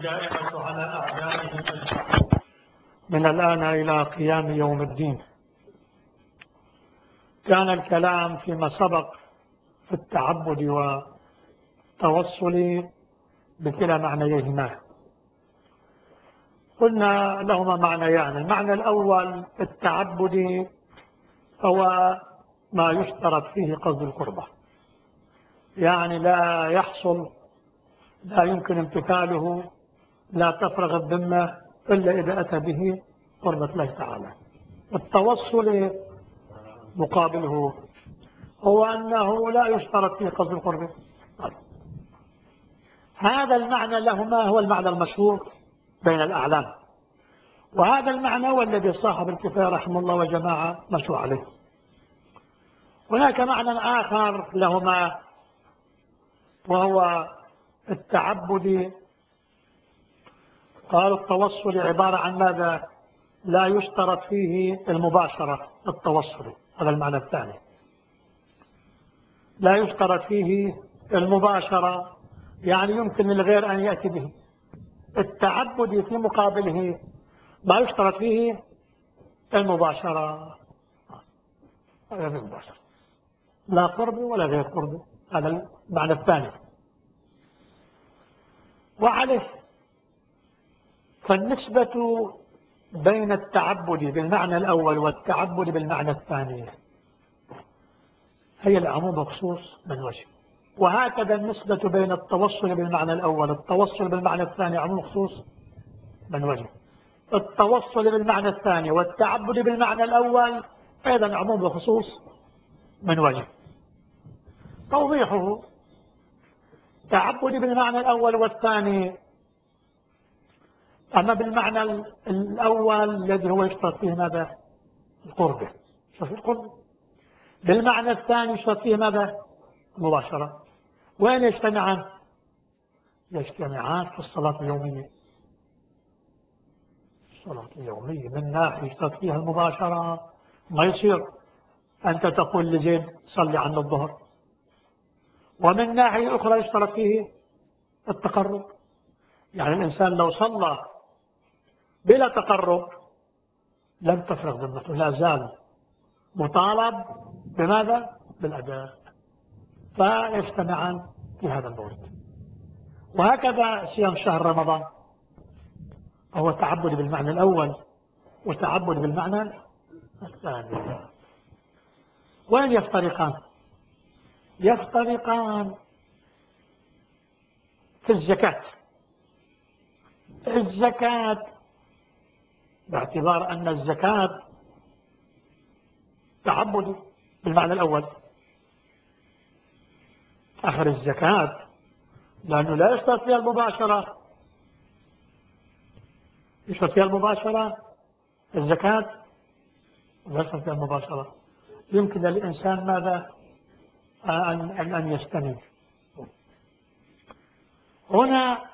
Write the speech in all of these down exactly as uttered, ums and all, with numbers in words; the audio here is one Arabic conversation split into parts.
الدائمة على أعدائهم أجمعين من الآن إلى قيام يوم الدين. كان الكلام فيما سبق في التعبد والتوصل بكلا معنييهما. قلنا لهما معنيان. المعنى الأول التعبد هو ما يشترط فيه قصد القربة، يعني لا يحصل، لا يمكن امتثاله، لا تفرغ الذمة إلا إذا أتى به قربة الله تعالى. التوصل مقابله هو أنه لا يشترط فيه قصد القربة. هذا المعنى لهما هو المعنى المشهور بين الأعلام، وهذا المعنى هو الذي صاحب الكفاية رحمه الله وجماعة مشوا عليه. هناك معنى آخر لهما وهو التعبد. قالوا التوصل عبارة عن ماذا؟ لا يشترط فيه المباشرة. التوصل هذا المعنى الثاني، لا يشترط فيه المباشرة، يعني يمكن للغير أن يأتي به. التعبد في مقابله ما يشترط فيه المباشرة، هذا المباشرة، لا قرب ولا غير قرب. هذا المعنى الثاني. وعليه فالنسبة بين التعبد بالمعنى الأول والتعبد بالمعنى الثاني هي العموم وخصوص من وجه، وهكذا النسبة بين التوصل بالمعنى الأول التوصل بالمعنى الثاني عموم وخصوص من وجه. التوصل بالمعنى الثاني والتعبد بالمعنى الأول أيضا عموم وخصوص من وجه. توضيحه: التعبد بالمعنى الأول والثاني، أما بالمعنى الأول الذي هو يشترط فيه ماذا؟ القرب، شوف القرب. بالمعنى الثاني يشترط فيه ماذا؟ المباشرة. وين يجتمعان؟ يجتمعان في الصلاة اليومية. الصلاة اليومية من ناحية يشترط فيها المباشرة، ما يصير أنت تقول لزيد صلي عنا الظهر، ومن ناحية أخرى يشترط فيه التقرب. يعني الإنسان لو صلى بلا تقرب لم تفرغ ذمته، لا زال مطالب بماذا؟ بالأداء. فيجتمعان في هذا المورد. وهكذا صيام شهر رمضان هو تعبد بالمعنى الأول وتعبد بالمعنى الثاني. وين يفترقان؟ يفترقان في الزكاة. الزكاة باعتبار أن الزكاة تعبد بالمعنى الأول، آخر الزكاة، لأنه لا يشترط فيها المباشرة. يشترط فيها المباشرة الزكاة، لا يشترط فيها المباشرة. يمكن للإنسان ماذا؟ أن, أن, أن يستند. هنا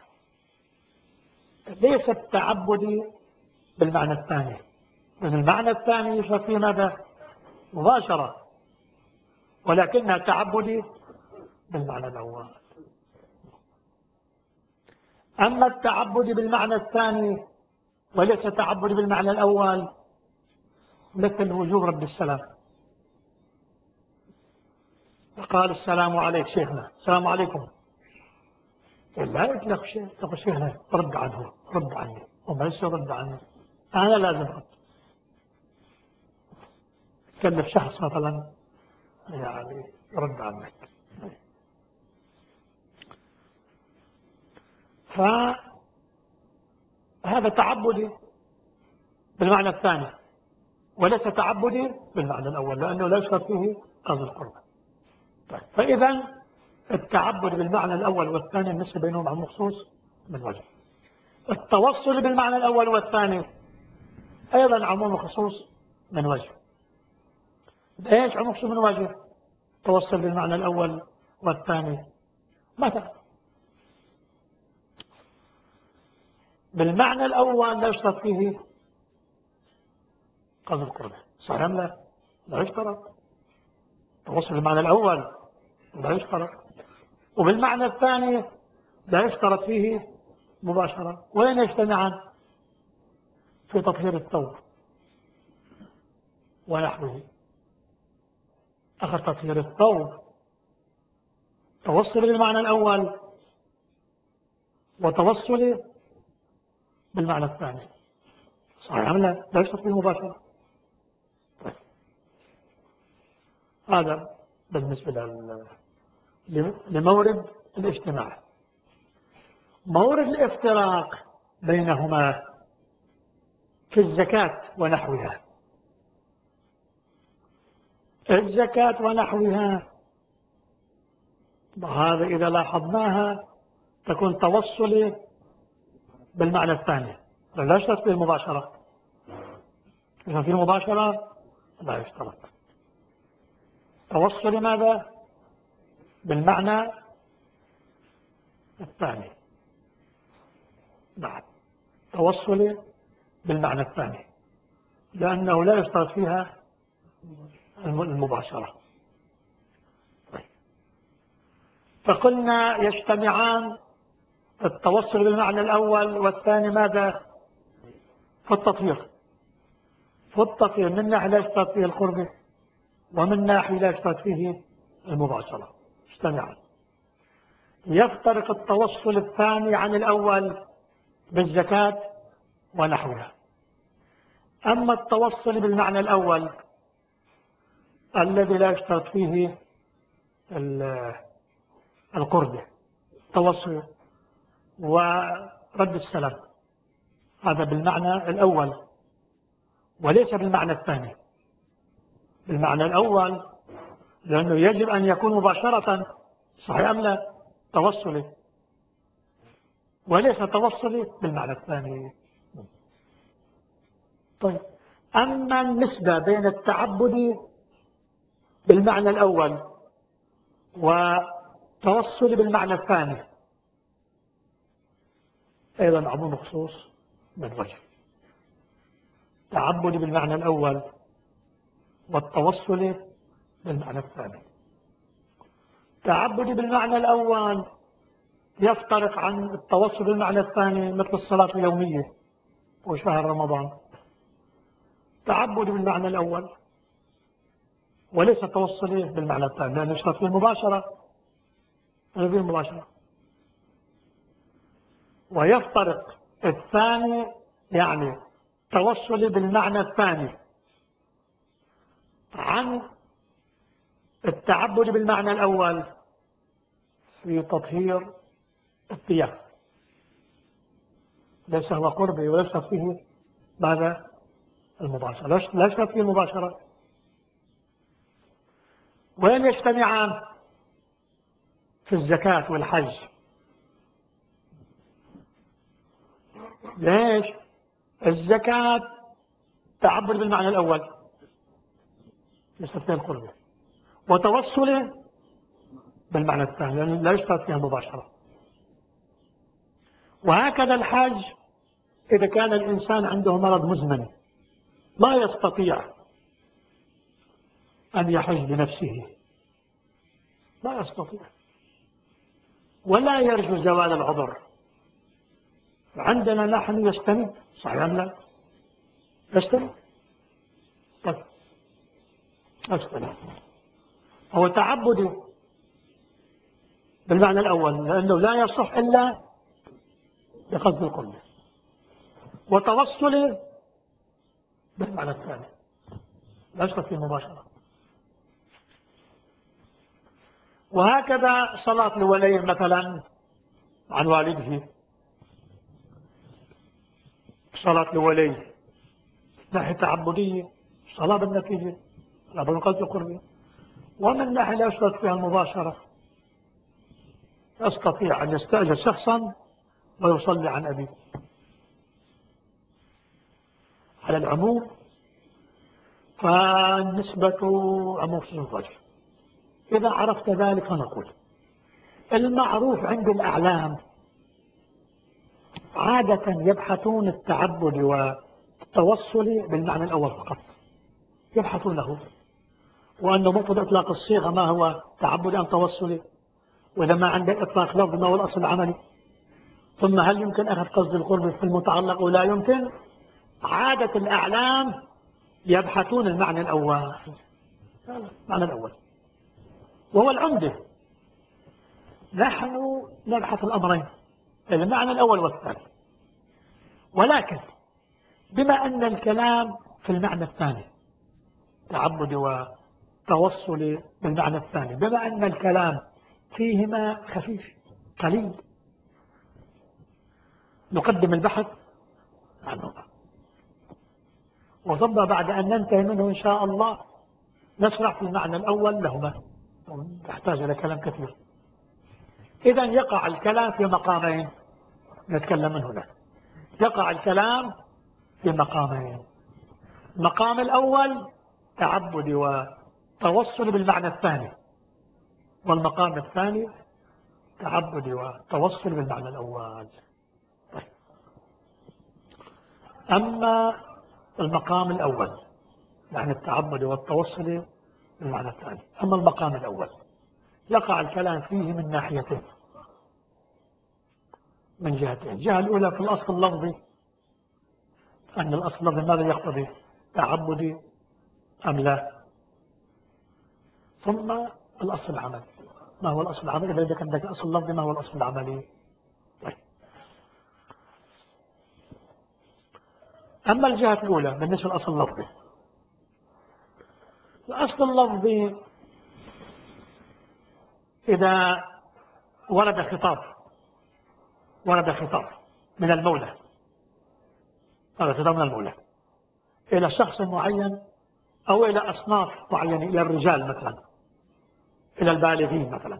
ليس التعبد بالمعنى الثاني، لأن المعنى الثاني يشترط فيه ماذا؟ مباشرة، ولكنها تعبدي بالمعنى الأول. أما التعبد بالمعنى الثاني وليس تعبد بالمعنى الأول، مثل وجوب رد السلام. قال السلام عليك شيخنا، السلام عليكم، لا يطلق شيء، تقول شيخنا رد عنه، رد عني، وما يصير رد عنه، أنا لازم رد. كلف شخص مثلا يعني رد عنك. فهذا تعبدي بالمعنى الثاني وليس تعبدي بالمعنى الأول، لأنه لا يشترط فيه قصد القرب. طيب. فإذا التعبد بالمعنى الأول والثاني النسبة بينهم عن مخصوص من وجه. التوصل بالمعنى الأول والثاني أيضا عموم وخصوص من وجه. إيش عموم وخصوص من وجه؟ توصل بالمعنى الأول والثاني. مثلا بالمعنى الأول لا يشترط فيه قصد القرب، صحيح أم لا؟ لا يشترط. توصل بالمعنى الأول لا يشترط. وبالمعنى الثاني لا يشترط فيه مباشرة. وين يجتمعان؟ في تطهير الثوب ونحوه. أخذ تطهير الثوب توصل بالمعنى الأول وتوصل بالمعنى الثاني، صحيح أم لا؟ لا يستطيع مباشرة. طيب. هذا بالنسبة لمورد الاجتماع. مورد الافتراق بينهما في الزكاة ونحوها. الزكاة ونحوها هذا إذا لاحظناها تكون توصل بالمعنى الثاني، لا يشترط في المباشرة. إذا في المباشرة لا يشترط. توصل لماذا؟ بالمعنى الثاني. نعم، توصل بالمعنى الثاني لأنه لا يشترط فيها المباشرة. فقلنا يجتمعان التوصل بالمعنى الأول والثاني ماذا؟ في التطهير. في التطهير من ناحية لا يشترط فيه القرب ومن ناحية لا يشترط فيه المباشرة، اجتمعان. يفترق التوصل الثاني عن الأول بالزكاة ونحوها. أما التوصل بالمعنى الأول الذي لا يشترط فيه القرب، التوصل ورد السلام، هذا بالمعنى الأول وليس بالمعنى الثاني. بالمعنى الأول لأنه يجب أن يكون مباشرة، صحيح أم لا؟ توصلي، وليس توصلي بالمعنى الثاني. طيب، أما النسبة بين التعبد بالمعنى الأول وتوصل بالمعنى الثاني أيضا عموم خصوص من وجه. تعبد بالمعنى الأول والتوصل بالمعنى الثاني. تعبد بالمعنى الأول يفترق عن التوصل بالمعنى الثاني مثل الصلاة اليومية وشهر رمضان. تعبد بالمعنى الأول وليس توصلي بالمعنى الثاني لأنه يشترط فيه المباشرة، فيه المباشرة. ويفترق الثاني يعني توصلي بالمعنى الثاني عن التعبد بالمعنى الأول في تطهير الثياب، ليس هو قربي وليس فيه ماذا؟ المباشرة، لا يشترط فيه المباشرة. وين يجتمعان؟ في الزكاة والحج. ليش؟ الزكاة تعبد بالمعنى الأول يشترط فيها القربة، وتوصله بالمعنى الثاني لأنه لا يشترط فيها المباشرة. وهكذا الحج إذا كان الإنسان عنده مرض مزمن لا يستطيع أن يحج بنفسه، لا يستطيع ولا يرجو زوال العذر، عندنا نحن يستند، صحيح أم لا؟ يستند. طيب، يستند. هو تعبدي بالمعنى الأول لأنه لا يصح إلا بقصد القرب، وتوصلي بالمعنى الثاني لا يشترط فيه مباشرة. وهكذا صلاة الولي مثلا عن والده، صلاة الولي ناحية تعبدية، صلاة بالنتيجة لا بقصد القرب، ومن ناحية لا يشترط فيها المباشرة، يستطيع أن يستأجر شخصا ويصلي عن أبيه. على العموم فالنسبة عموم في الوجه. إذا عرفت ذلك فنقول المعروف عند الأعلام عادة يبحثون التعبد والتوصل بالمعنى الأول فقط، يبحثونه، وأنه مطلب إطلاق الصيغة ما هو تعبد أم توصلي، وإذا ما عندك إطلاق لفظ ما هو الأصل العملي. ثم هل يمكن أخذ قصد القرب في المتعلق ولا يمكن؟ عادة الأعلام يبحثون المعنى الأول، المعنى الأول وهو العمدة. نحن نبحث الأمرين، المعنى الأول والثاني، ولكن بما أن الكلام في المعنى الثاني تعبد وتوصل بالمعنى الثاني، بما أن الكلام فيهما خفيف قليل، نقدم البحث عنه، وثم بعد أن ننتهي منه إن شاء الله نشرح في المعنى الأول لهما، تحتاج إلى كلام كثير. إذا يقع الكلام في مقامين نتكلم من هنا، يقع الكلام في مقامين. المقام الأول تعبد وتوصل بالمعنى الثاني، والمقام الثاني تعبد وتوصل بالمعنى الأول. أما المقام الأول يعني التعبد والتوصل بالمعنى الثاني، أما المقام الأول يقع الكلام فيه من ناحيتين، من جهتين. الجهة الأولى في الأصل اللفظي، أن الأصل اللفظي ماذا يقتضي، تعبدي أم لا، ثم الأصل العملي، ما هو الأصل العملي؟ إذا كان عندك أصل لفظي ما هو الأصل العملي؟ طيب. أما الجهة الأولى بالنسبة للأصل اللفظي، الأصل اللفظي إذا ورد خطاب ورد خطاب من المولى، ورد خطاب من المولى إلى شخص معين أو إلى أصناف معينة، إلى الرجال مثلا، إلى البالغين مثلا.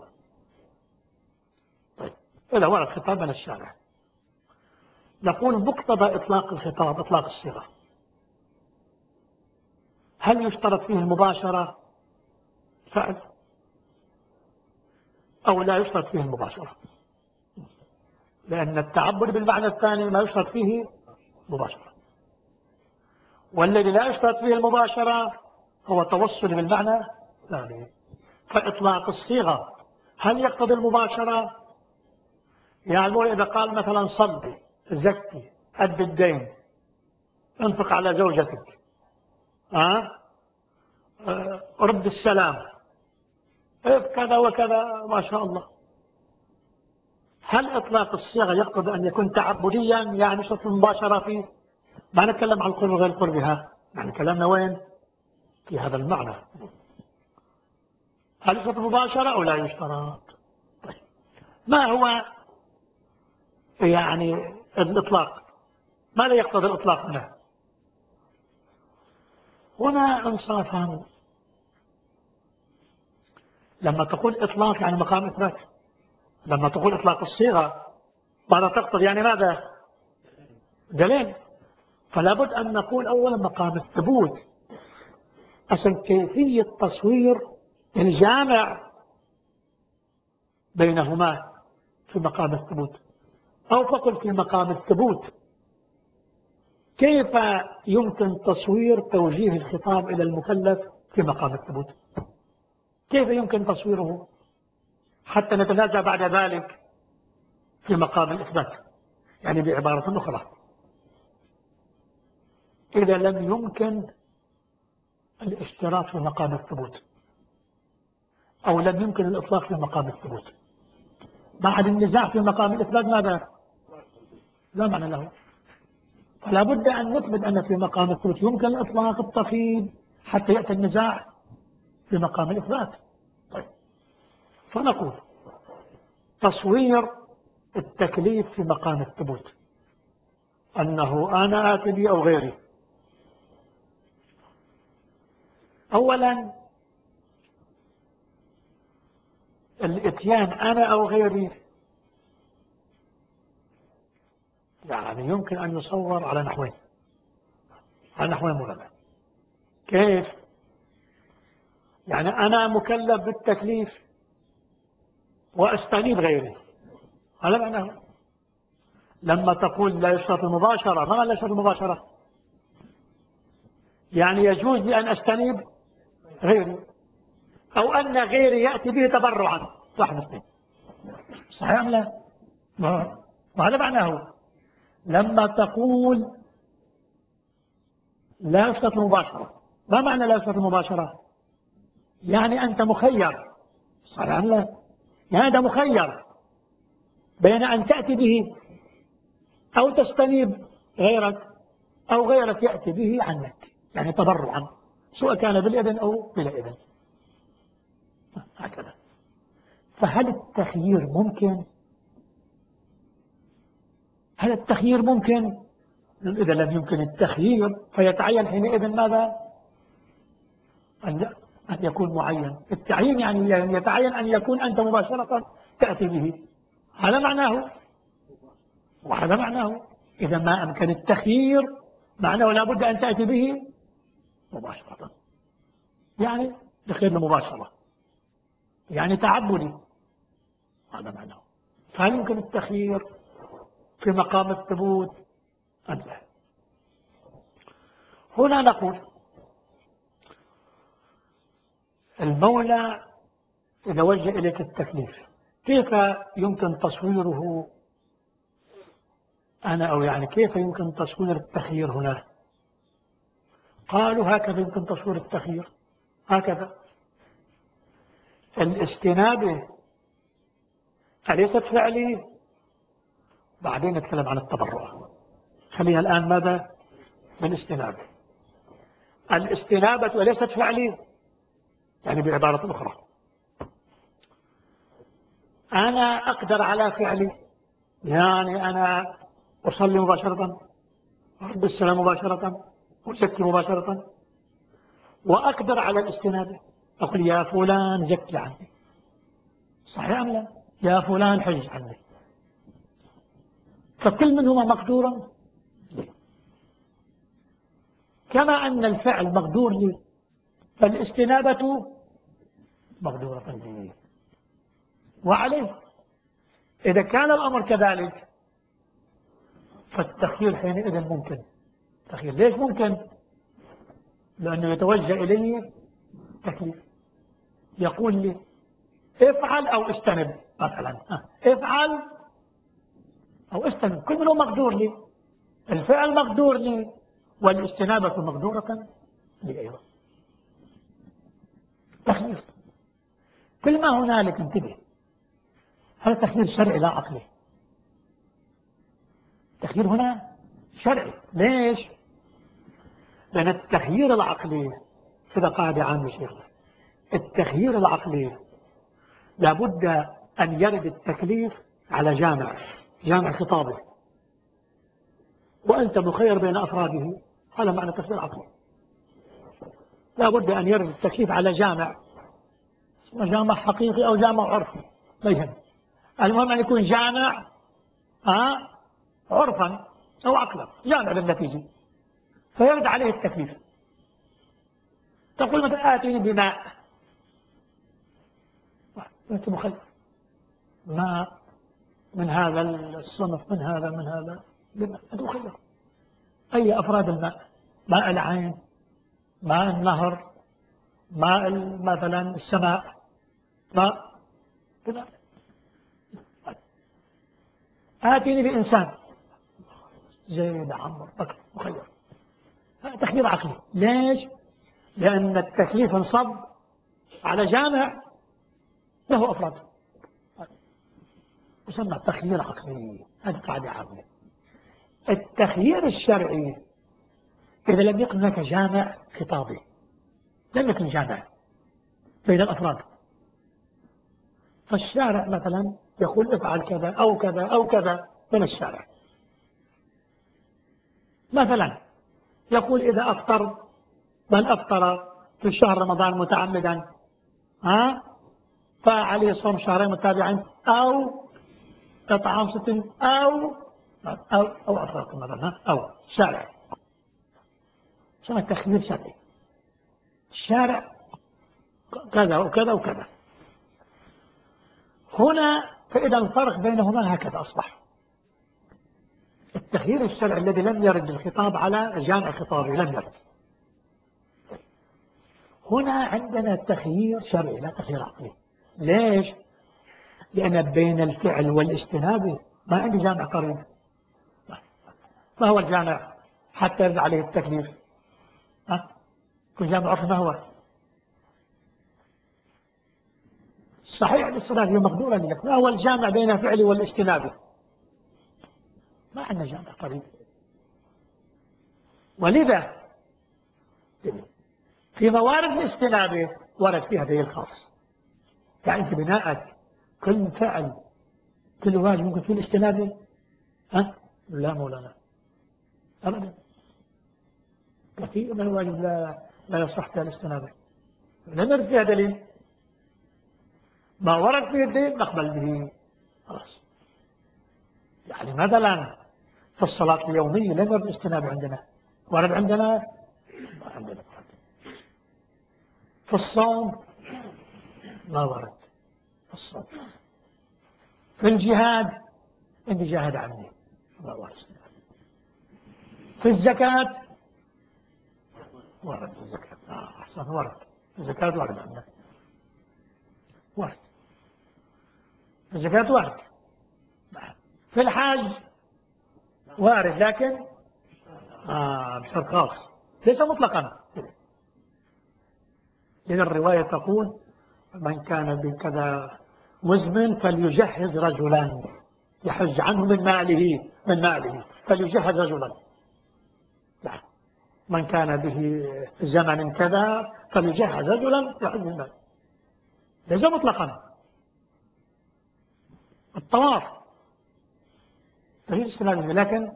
طيب. إذا ورد خطاب من الشارع، نقول مقتضى إطلاق الخطاب إطلاق الصيغة، هل يشترط فيه المباشرة فعل أو لا يشترط فيه المباشرة؟ لأن التعبد بالمعنى الثاني ما يشترط فيه مباشرة، والذي لا يشترط فيه المباشرة هو توصل بالمعنى الثاني. فإطلاق الصيغة هل يقتضي المباشرة؟ يعني المولى إذا قال مثلا صلي، زكي، أد الدين، انفق على زوجتك، أه؟ أه رد السلام، كذا وكذا ما شاء الله، هل إطلاق الصيغة يقتضي أن يكون تعبديا يعني شرط المباشرة فيه؟ ما نتكلم عن القرب وغير قربها، يعني كلامنا وين؟ في هذا المعنى، هل يشترط المباشرة أو لا يشترط؟ طيب. ما هو يعني الإطلاق؟ ماذا يقتضي الإطلاق هنا؟ هنا انصافا لما تقول إطلاق يعني مقام إثبات، لما تقول إطلاق الصيغة ماذا تقتضي؟ يعني ماذا؟ دليل. فلا بد أن نقول أولا مقام الثبوت، أصل كيفية تصوير الجامع بينهما في مقام الثبوت، أو فقل في مقام الثبوت كيف يمكن تصوير توجيه الخطاب إلى المكلف في مقام الثبوت؟ كيف يمكن تصويره حتى نتنازع بعد ذلك في مقام الإثبات؟ يعني بعبارة أخرى، إذا لم يمكن الاشتراط في مقام الثبوت أو لم يمكن الإطلاق في مقام الثبوت، بعد النزاع في مقام الإثبات ماذا؟ لا معنى له. فلا بد أن نثبت أن في مقام الثبوت يمكن إطلاق التقييد حتى يأتي النزاع في مقام الإثبات. طيب. فنقول تصوير التكليف في مقام الثبوت أنه أنا آتي بي أو غيري. أولا الإتيان أنا أو غيري يعني يمكن أن يصور على نحوين، على نحوين مهمة. كيف؟ يعني أنا مكلف بالتكليف وأستنيب غيري، هذا معناه. لما تقول لا يشترط المباشرة، ما لا يشترط المباشرة؟ يعني يجوز لي أن أستنيب غيري أو أن غيري يأتي به تبرعا، صح نفسي، صحيح أم لا؟ وهذا معناه لما تقول لا يشترط المباشرة. ما معنى لا يشترط المباشرة؟ يعني أنت مخير، صحيح أم لا؟ يعني أنت مخير بين أن تأتي به أو تستنيب غيرك أو غيرك يأتي به عنك، يعني تبرعا، سواء كان بالإذن أو بلا إذن، هكذا. فهل التخيير ممكن؟ هل التخيير ممكن؟ إذا لم يمكن التخيير فيتعين حينئذ ماذا؟ أن أن يكون معين. التعيين يعني يتعين أن يكون أنت مباشرة تأتي به، هذا معناه، وهذا معناه. إذا ما أمكن التخيير معناه لابد أن تأتي به مباشرة، يعني بخير المباشرة، يعني تعبدي، هذا معناه. فهل يمكن التخيير في مقام الثبوت أم لا؟ هنا نقول المولى إذا وجه إليك التكليف كيف يمكن تصويره أنا أو يعني كيف يمكن تصوير التخيير هنا؟ قالوا هكذا يمكن تصوير التخيير، هكذا. الاستنابة أليست فعلي؟ بعدين نتكلم عن التبرع، خليها الآن ماذا؟ بالاستنابة. الاستنابة أليست فعلي؟ يعني بعبارة أخرى أنا أقدر على فعلي، يعني أنا أصلي مباشرة، أرد السلام مباشرة، أزكي مباشرة، وأقدر على الاستنابة، أقول يا فلان زكي عني، صحيح أم لا؟ يا فلان حج عني. فكل منهما مقدورا لي، كما أن الفعل مقدور لي فالاستنابة مقدورة لي. وعليه إذا كان الأمر كذلك فالتخيير حينئذ ممكن. تخيير ليش ممكن؟ لأنه يتوجه إليه تكليف، يقول لي افعل أو استنب مثلا، افعل أو استنب، كل منه مقدور لي، الفعل مقدور لي والاستنابة مقدورة لي أيضا. تخيير كل ما هنالك، انتبه، هذا تخيير شرعي لا عقلي. التخيير هنا شرعي، ليش؟ لأن التخيير العقلي كذا قاعدة عامة شيخ، التخيير العقلي لابد أن يرد التكليف على جامع، جامع خطابه، وأنت مخير بين أفراده، هذا معنى التخيير العقلي. لابد أن يرد التكليف على جامع، جامع حقيقي أو جامع عرفي لا يهم، المهم أن يكون جامع ها عرفا أو عقلا، جامع للنتيجة، فيرد عليه التكليف. تقول مثلا آتيني بماء، أنت مخير، ماء من هذا الصنف، من هذا من هذا، أنت مخير. أي أفراد الماء؟ ماء العين، ماء النهر، ماء مثلا السماء، ماء كذا. آتيني بإنسان، زيد عمر بكر، مخير. هذا تخيير عقلي، ليش؟ لأن التكليف انصب على جامع له أفراد، يسمى تخيير عقلي، هذه قاعدة عامة. التخيير الشرعي إذا لم يكن هناك جامع خطابي، لم يكن جامع بين الأفراد، فالشارع مثلا يقول افعل كذا أو كذا أو كذا من الشارع، مثلا يقول إذا أفطر من أفطر في شهر رمضان متعمدا ها فعليه صوم شهرين متابعين أو إطعام ستين أو أو أو أفرق مثلا أو شارع، سمى تخيير شرعي، الشارع كذا وكذا وكذا. هنا فإذا الفرق بينهما هكذا أصبح التخيير الشرعي الذي لم يرد الخطاب على جامع خطابي، لم يرد. هنا عندنا تخيير شرعي لا تخيير عقلي، ليش؟ لأن بين الفعل والاستنابة ما عندي جامع قريب. ما هو الجامع حتى يرد عليه التكليف؟ ها؟ كل جامع عرفي ما هو؟ صحيح الاستناد هي مقدورة لك، ما هو الجامع بين الفعل والاجتناب؟ ما عندنا جامع قريب. ولذا في موارد الاجتناب ورد فيها دليل خاص. يعني انت بناءك كل فعل كل واجب ممكن فيه الاجتناب؟ ها؟ لا مولانا ابدا، كثير من الواجب لا لا يصح فيها الاجتناب، لم يرد فيها دليل. ما ورد فيه الدليل نقبل به خلاص. يعني مثلا في الصلاة اليومية لم يرد الاجتناب عندنا، ورد عندنا ما عندنا. في الصوم ما ورد في الصوم. في الجهاد عندي جاهد عني ما ورد. في الزكاة ورد. في الزكاة آه أحسن ورد. في الزكاة ورد عندنا ورد. في الزكاة ورد. في الحاج وارد لكن آه بشرط خاص ليس مطلقا. إذا الرواية تقول من كان بكذا وزن فليجهز رجلا يحج عنه من ماله من ماله فليجهز رجلا. لا. من كان به زمن كذا فليجهز رجلا يحج من ماله. ليس مطلقا. الطواف تجيز السلام لكن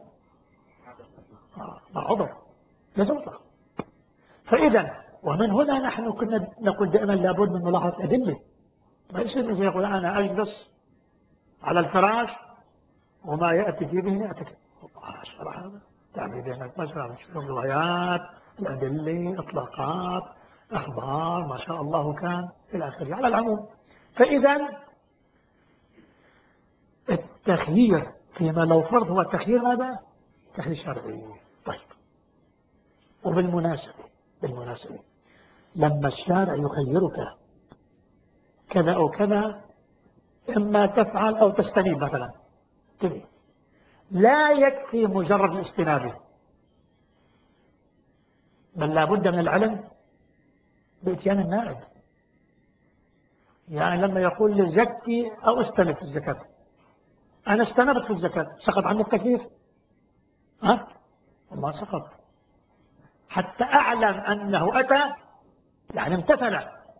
مع عذر ليس مطلقا. فإذا ومن هنا نحن كنا نقول دائما لابد من ملاحظة أدلة. ما يصير الإنسان يقول أنا أجلس على الفراش وما يأتي في ذهني أتكلم. أشرح هذا تعمل بينك مثلا نشوف روايات الأدلة إطلاقات أخبار ما شاء الله كان إلى آخره على العموم. فإذا التخيير فيما لو فرض هو التخيير ماذا؟ تخيير شرعي. طيب وبالمناسبة بالمناسبة لما الشارع يخيرك كذا أو كذا إما تفعل أو تستنيب مثلا تبي. لا يكفي مجرد الاستنابة بل لابد من العلم بإتيان النائب. يعني لما يقول لي زكي أو استنب في الزكاة أنا استنبت في الزكاة سقط عني التكليف؟ ها؟ ما سقط حتى أعلم أنه أتى يعني امتثل.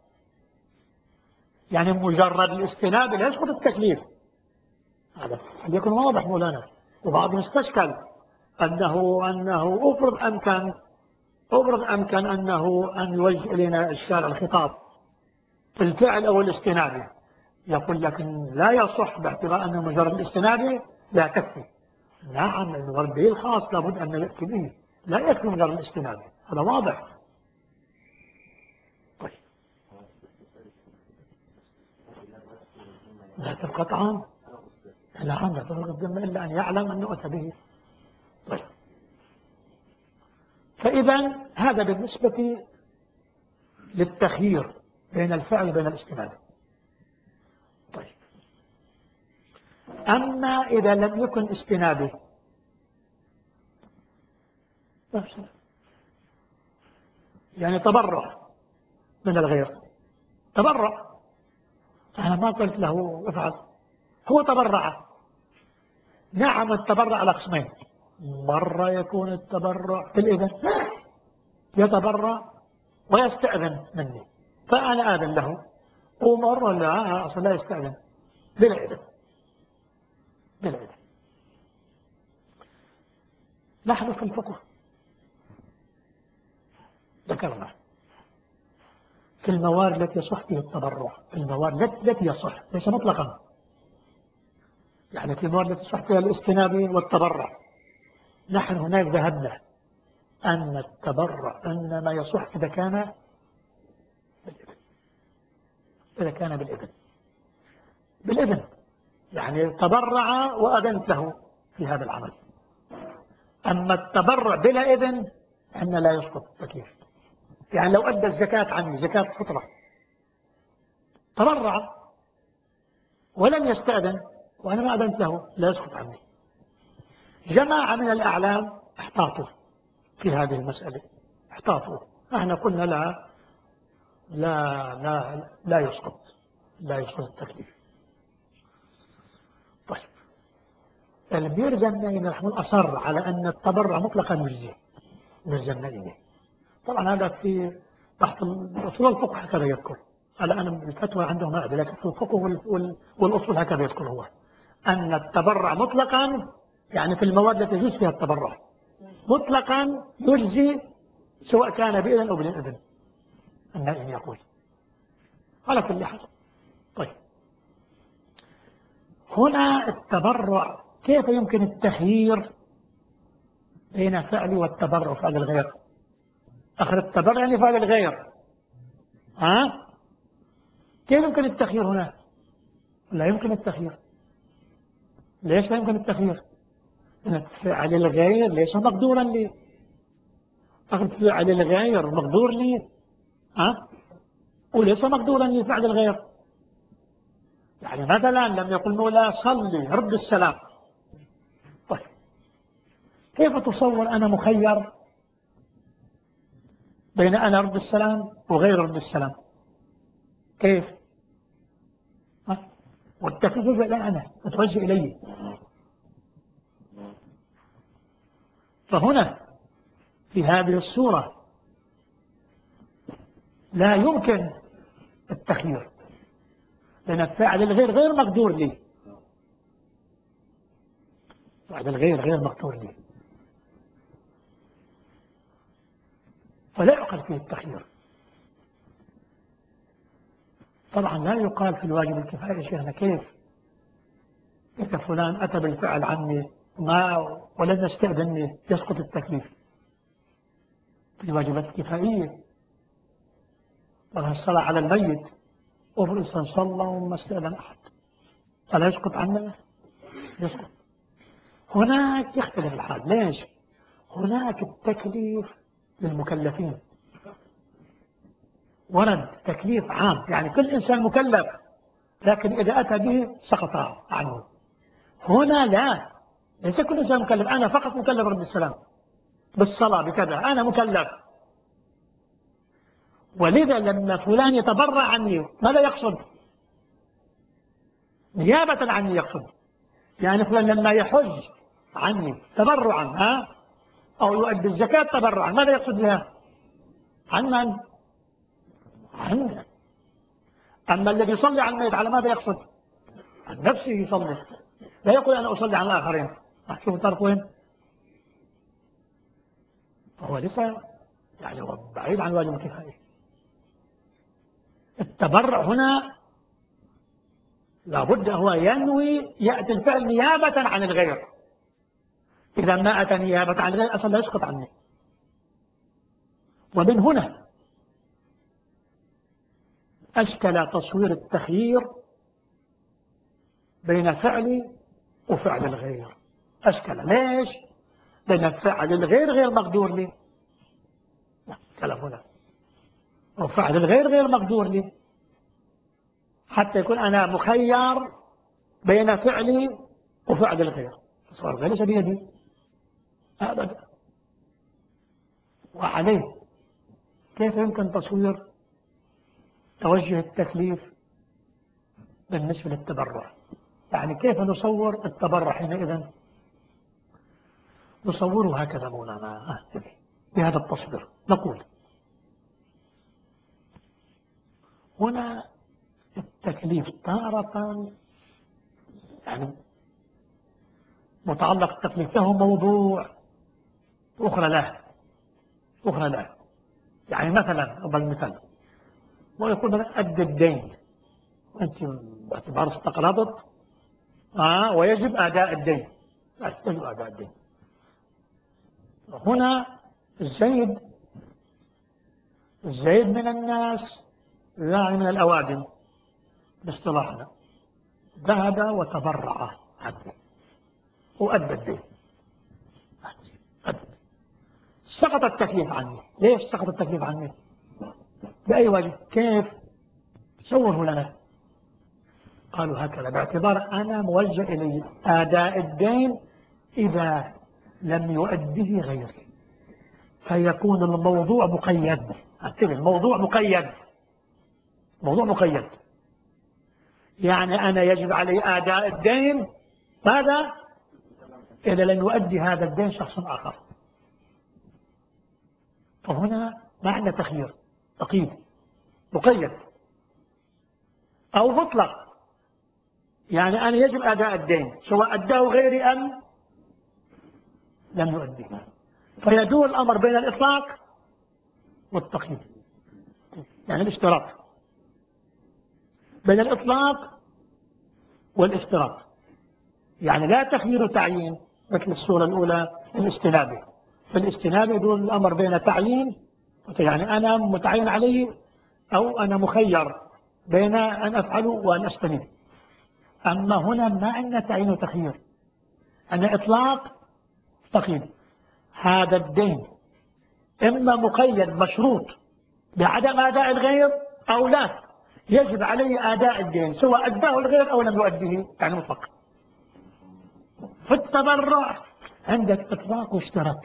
يعني مجرد الاستناب لا يسقط التكليف. هذا ليكن واضح مولانا. وبعضهم استشكل أنه أنه أفرض أمكن أفرض أمكن أنه أن يوجه إلينا الشارع الخطاب في الفعل أو الاستناب يقول لكن لا يصح باعتبار أن مجرد الاستناب لا تكفي. نعم المجرد به الخاص لابد أن يأتي به لا يكفي مجرد الاستناب. هذا واضح. طيب لا تبقى طعام لا عم لا تبقى الذمة إلا أن يعلم أنه أتى به. طيب فإذا هذا بالنسبة للتخيير بين الفعل وبين الاستناد. طيب أما إذا لم يكن استنابه يعني تبرع من الغير تبرع أنا ما قلت له افعل هو تبرع. نعم التبرع على قسمين. مرة يكون التبرع بالإذن يتبرع ويستأذن مني فأنا آذن له. ومرة لا أصلا لا يستأذن بالإذن بالإذن. نحن في الفقه ذكرنا في الموارد التي يصح فيه التبرع في الموارد التي يصح ليس مطلقا. يعني في الموارد التي يصح فيها الاستناب والتبرع نحن هناك ذهبنا أن التبرع إنما يصح إذا كان بالإذن. إذا كان بالإذن بالإذن يعني تبرع وأذنت له في هذا العمل. أما التبرع بلا إذن إحنا لا يسقط التكليف. يعني لو أدى الزكاة عني زكاة فطرة تبرع ولم يستأذن وأنا ما أذنت له لا يسقط عني. جماعة من الأعلام احتاطوا في هذه المسألة، احتاطوا، احنا قلنا لا لا لا لا يسقط لا يسقط التكليف. طيب الميرزا النائمي رحمه الله أصر على أن التبرع مطلقا يجزي. ميرزا النائمي طبعا هذا في تحت أصول الفقه هكذا يذكر، على أن الفتوى عندهم ما أدري، لكن في الفقه والأصول هكذا يذكر هو أن التبرع مطلقا يعني في المواد التي يجوز فيها التبرع مطلقا يجزي سواء كان بإذن أو بدون إذن. النائم يقول على كل حال. طيب هنا التبرع كيف يمكن التخيير بين فعل والتبرع وفعل الغير؟ أخذ التبرع يعني فعل الغير، ها؟ كيف يمكن التخيير هنا؟ لا يمكن التخيير. ليش لا يمكن التخيير؟ أن فعل الغير ليس مقدورا لي، أخذ فعل الغير مقدور لي، ها؟ وليس مقدورا لفعل الغير. يعني مثلا لم يقل مولا صلي رد السلام. طيب كيف تصور أنا مخير بين أنا رد السلام وغير رد السلام؟ كيف؟ ها؟ والتكليف إلى أنا متوجه إلي. فهنا في هذه الصورة لا يمكن التخيير، لأن الفعل الغير غير مقدور لي، فعل الغير غير مقدور لي، فلا يعقل فيه التخيير. طبعا لا يقال في الواجب الكفائي يا شيخنا كيف إذا فلان أتى بالفعل عني ما ولم يستأذنني يسقط التكليف في الواجبات الكفائية. طبعا الصلاة على الميت أفرس صلى وما استأذن أحد فلا يسقط عنه؟ يسقط. هناك يختلف الحال. ليش؟ هناك التكليف للمكلفين، ورد تكليف عام يعني كل إنسان مكلف، لكن إذا أتى به سقط عنه. هنا لا، ليس كل إنسان مكلف، أنا فقط مكلف رب السلام بالصلاة بكذا، أنا مكلف. ولذا لما فلان يتبرع عني ماذا يقصد؟ نيابة عني يقصد. يعني فلان لما يحج عني تبرعا، ها، أو يؤدي الزكاة تبرعا، ماذا يقصد بها؟ عن من؟ عنه. أما الذي يصلي على الميت على ماذا يقصد؟ عن نفسه يصلي، لا يقول أنا أصلي على الآخرين. شوفوا الفرق وين؟ فهو لسه يعني هو بعيد عن واجب الكفاية. التبرع هنا لابد هو ينوي يأتي الفعل نيابة عن الغير. إذا ما أتى نيابة عن الغير أصلا لا يسقط عني. ومن هنا أشكل تصوير التخيير بين فعل وفعل الغير. أشكل ليش؟ لأن فعل الغير غير مقدور لي. كلام هنا وفعل الغير غير مقدور لي، حتى يكون أنا مخير بين فعلي وفعل الغير. صار غير ليس بيدي أبدا. وعليه كيف يمكن تصوير توجه التكليف بالنسبة للتبرع؟ يعني كيف نصور التبرع حينئذ؟ نصوره هكذا مولانا بهذا التصوير. نقول هنا التكليف تارة يعني متعلق التكليف له موضوع أخرى له أخرى له. يعني مثلا أضرب مثال ويقول مثلا أدي الدين، أنت باعتبار استقرضت آه ويجب أداء الدين، يجب أداء الدين. هنا الزيد الزيد من الناس يعني من الأوادم باصطلاحنا ذهب وتبرع عنه وأدى الدين، سقط التكليف عني. ليش سقط التكليف عني؟ بأي وجه؟ كيف؟ صوره لنا. قالوا هكذا باعتبار أنا موجه إلي أداء الدين إذا لم يؤديه غيري، فيكون الموضوع مقيد. انتبه، الموضوع مقيد، موضوع مقيد، يعني أنا يجب علي أداء الدين ماذا؟ إذا لم يؤدي هذا الدين شخص آخر. فهنا معنى تخيير تقييد مقيد أو مطلق، يعني أنا يجب أداء الدين سواء أداه غيري أم لم يؤديه. فيدور الأمر بين الإطلاق والتقييد، يعني الاشتراط بين الإطلاق والاشتراط، يعني لا تخيير تعيين مثل الصورة الأولى الاستنابة. في الاستنابة يدور الأمر بين تعيين، يعني أنا متعين عليه أو أنا مخير بين أن أفعله وأن أستنيب. أما هنا ما عندنا تعيين وتخيير، عندنا إطلاق تقييد. هذا الدين إما مقيد مشروط بعدم أداء الغير أو لا، يجب عليه أداء الدين سواء أداه الغير أو لم يؤديه، يعني مطلق. في التبرع عندك إطلاق واشتراط،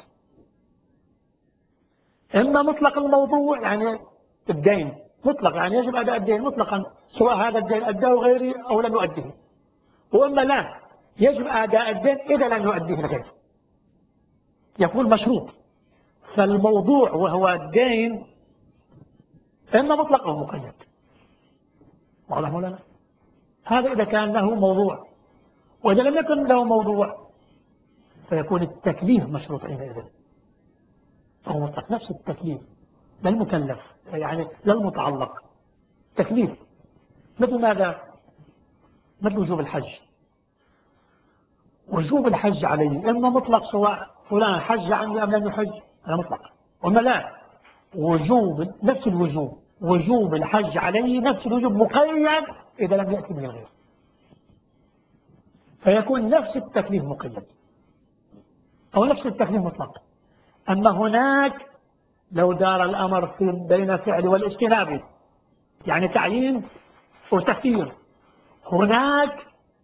إما مطلق الموضوع يعني الدين مطلق، يعني يجب أداء الدين مطلقا سواء هذا الدين أداه غيري أو لم يؤديه، وإما لا، يجب أداء الدين إذا لم يؤديه الغير، يكون مشروط. فالموضوع وهو الدين إما مطلق أو مقيد. واضح مولانا؟ هذا إذا كان له موضوع، وإذا لم يكن له موضوع فيكون التكليف مشروط حينئذ، أو مطلق نفس التكليف، لا المكلف يعني لا المتعلق، تكليف. مثل ماذا؟ مثل وجوب الحج. وجوب الحج عليه إما مطلق سواء فلان حج عني أم لم يحج، هذا مطلق، وإما لا، وجوب نفس الوجوب، وجوب الحج عليه نفس الوجوب مقيد إذا لم يأتي به الغير، فيكون نفس التكليف مقيد أو نفس التكليف مطلق. أما هناك لو دار الأمر في بين فعل والاجتناب، يعني تعيين وتخيير، هناك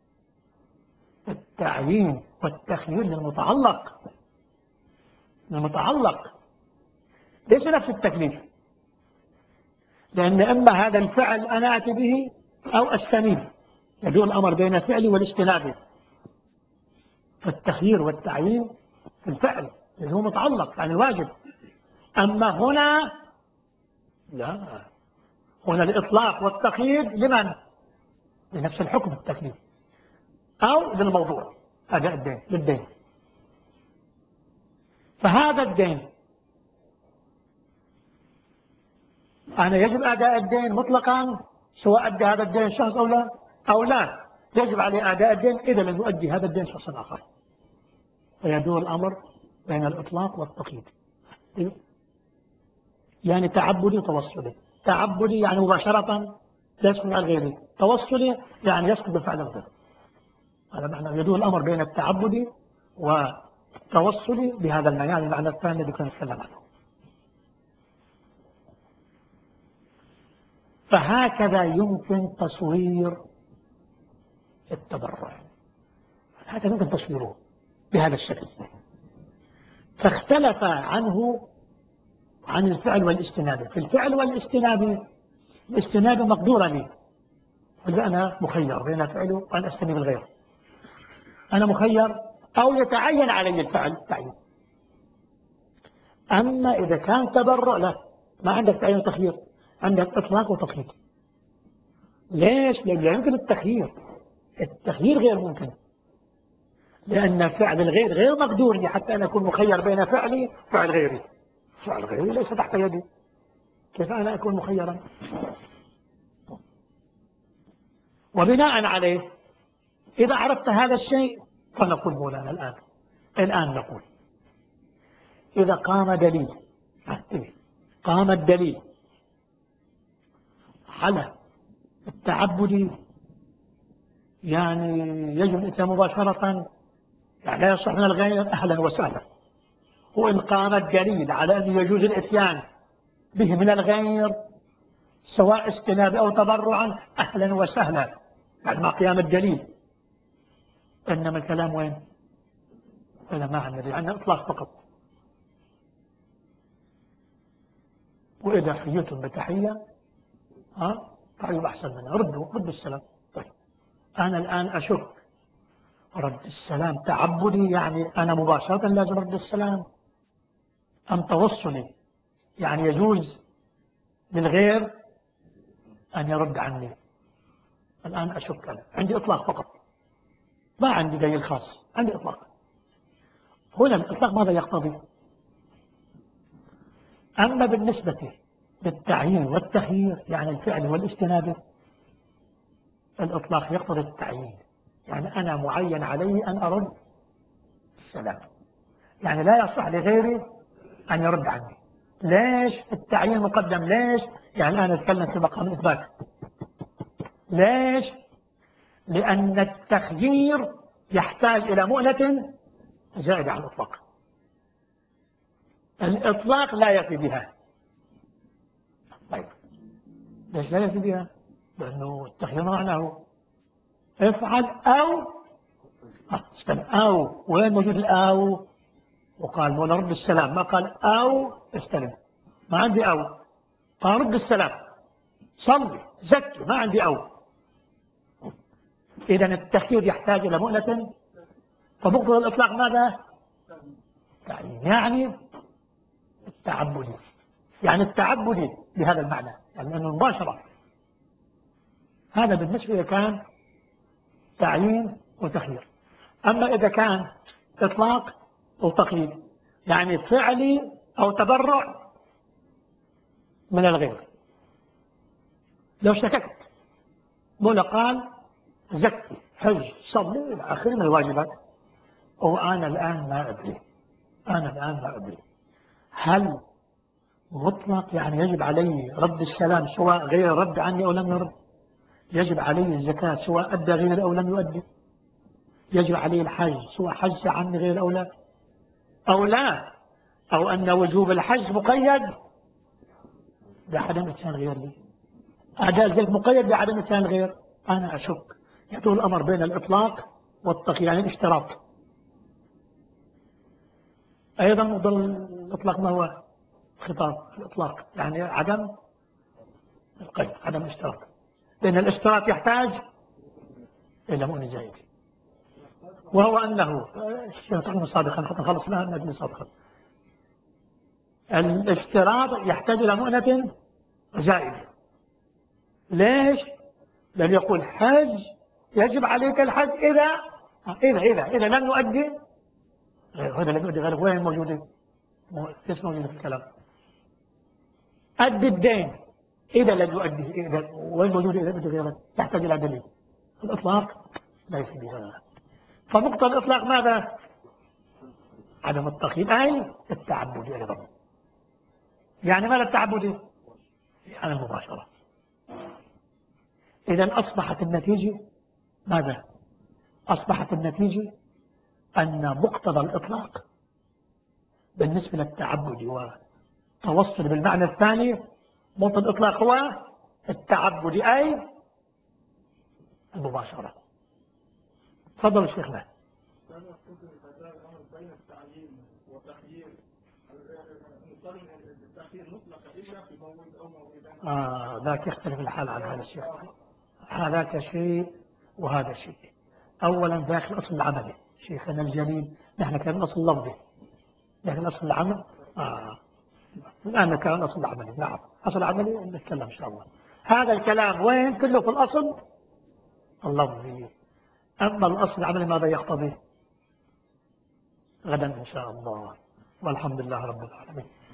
التعيين والتخيير للمتعلق، المتعلق ليس نفس التكليف، لأن إما هذا الفعل أنا آتي به أو أستنيب، يدور الأمر بين فعلي والاجتناب. فالتخيير والتعيين في الفعل اللي هو متعلق عن الواجب. أما هنا لا، هنا الإطلاق والتقييد لمن؟ لنفس الحكم التكليف أو للموضوع أداء الدين للدين. فهذا الدين أنا يجب أداء الدين مطلقا سواء أدى هذا الدين شخص أو لا أو لا، يجب عليه أداء الدين إذا لم يؤدي هذا الدين شخص آخر. فيدور الأمر بين الإطلاق والتقييد، يعني تعبدي وتوصلي. تعبدي يعني مباشرة لا يسكن على غيره، توصلي يعني يسكن بفعل الغير. هذا معنى يدور الأمر بين التعبدي والتوصلي بهذا المعنى، المعنى الثاني الذي كنا نتكلم عنه. فهكذا يمكن تصوير التبرع، هكذا يمكن تصويره بهذا الشكل. فاختلف عنه عن الفعل والاستنابة. في الفعل والاستنابة الاستنابة مقدورة لي، أنا مخير بين فعله وأن أستنيب الغير، أنا مخير أو يتعين علي الفعل تعيين. أما إذا كان تبرع لا، ما عندك تعيين وتخيير، عندك إطلاق وتقييد. ليش؟ لأن لا يمكن التخيير، التخيير غير ممكن، لأن فعل الغير غير مقدور لي حتى أنا أكون مخير بين فعلي وفعل غيري. فعل غيري ليس تحت يدي، كيف أنا أكون مخيرا؟ وبناء عليه إذا عرفت هذا الشيء فنقول مولانا الآن الآن نقول إذا قام دليل، قام الدليل على التعبد، يعني يجب الإتيان مباشرة، يعني لا يصح من الغير، أهلا وسهلا. وإن قام الدليل على أن يجوز الإتيان به من الغير سواء استنابا أو تبرعا، أهلا وسهلا، بعد مع قيام الدليل. إنما الكلام وين؟ إذا ما عندنا دليل، عندنا إطلاق فقط. وإذا حييتم بتحية ها فعلوا أحسن منها، ردوا ردوا السلام. طيب أنا الآن أشك رد السلام تعبدي يعني أنا مباشرة لازم رد السلام، أم توصلي يعني يجوز للغير أن يرد عني؟ الآن أشك أنا عندي إطلاق فقط، ما عندي دليل خاص، عندي إطلاق. هنا الإطلاق ماذا يقتضي؟ أما بالنسبة للتعيين والتخيير يعني الفعل والاستنادة، الإطلاق يقتضي التعيين، يعني أنا معين علي أن أرد السلام، يعني لا يصح لغيري أن يرد عني. ليش التعيين مقدم؟ ليش؟ يعني الآن أتكلم في مقام الإثبات. ليش؟ لأن التخيير يحتاج إلى مؤنة زائدة عن الإطلاق. الإطلاق لا يفي بها. طيب ليش لا يفي بها؟ لأنه التخيير معناه افعل أو استنى أو، وين موجود الأو؟ وقال مولا رد السلام، ما قال أو استلم، ما عندي أو، قال رد السلام صلي زكي، ما عندي أو. إذا التخيير يحتاج إلى مؤنة، فمقتضى الإطلاق ماذا؟ يعني التعبدي، يعني التعبدي بهذا المعنى، يعني أنه مباشرة. هذا بالنسبة إذا كان تعيين وتخيير. أما إذا كان إطلاق أو تقييد يعني فعلي أو تبرع من الغير، لو شككت مولا قال زكي حج صلي إلى آخره من الواجبات، وأنا الآن ما أدري، أنا الآن ما أدري هل مطلق يعني يجب علي رد السلام سواء غير رد عني أو لم يرد؟ يجب علي الزكاة سواء أدى غير أو لم يؤدي؟ يجب علي الحج سواء حج عني غير أو لا أو لا، أو أن وجوب الحج مقيد بعدم إتيان غير لي، أداء الزكاة مقيد بعدم إتيان غير. أنا أشك، يدور الأمر بين الإطلاق والتقييد يعني الاشتراط. أيضا موضوع الإطلاق ما هو؟ خطاب الإطلاق يعني عدم القيد، عدم الاشتراط، لأن الاشتراط يحتاج إلى مؤنة زائدة، وهو أنه تقوم صادقا حتى نخلص لها نجم صادقا. الاشتراط يحتاج إلى مؤنة زائدة. ليش؟ لأن يقول حج يجب عليك الحج إذا إذا إذا إذا لم يؤدي هذا لم يؤدي غير وين موجودة؟ ليش موجودة في الكلام؟ أدي الدين إذا لم يؤدي، إذا وين موجودة؟ إذا بدي غيره يحتاج إلى دليل. الإطلاق ليس بها. فنقطة الإطلاق ماذا؟ عدم التقييد أي التعبدي أيضا. يعني ماذا التعبدي؟ يعني المباشرة. إذا أصبحت النتيجة ماذا؟ أصبحت النتيجة أن مقتضى الإطلاق بالنسبة للتعبد وتوصل بالمعنى الثاني، مقتضى الإطلاق هو التعبد أي المباشرة. تفضل شيخنا. بين التعيين والتخيير، التخيير مطلق إلا في موعد أو موعدين. آه ذاك يختلف الحال عن هذا الشيء. هذاك شيء وهذا شيء. أولا ذاك الأصل العملي شيخنا الجليل، نحن كان الأصل اللفظي، لكن الأصل العمل آه الآن كان الأصل العملي. نعم أصل العملي نتكلم إن شاء الله. هذا الكلام وين كله في الأصل اللفظي. أما الأصل العملي ماذا يقتضي؟ غدا إن شاء الله، والحمد لله رب العالمين.